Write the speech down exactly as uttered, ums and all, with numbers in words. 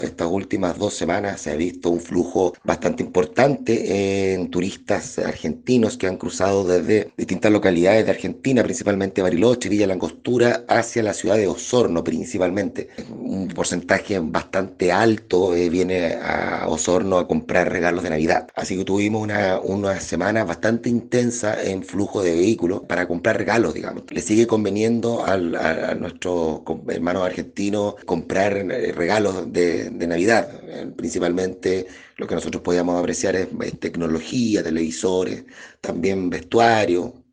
Estas últimas dos semanas se ha visto un flujo bastante importante en turistas argentinos que han cruzado desde distintas localidades de Argentina, principalmente Bariloche, Villa La Angostura, hacia la ciudad de Osorno principalmente. Un porcentaje bastante alto eh, viene a Osorno a comprar regalos de Navidad. Así que tuvimos una, una semana bastante intensa en flujo de vehículos para comprar regalos, digamos. Le sigue conveniendo al- a, a nuestros com- hermanos argentinos comprar eh, regalos de, de Navidad. Eh, principalmente lo que nosotros podíamos apreciar es, es tecnología, televisores, también vestuario.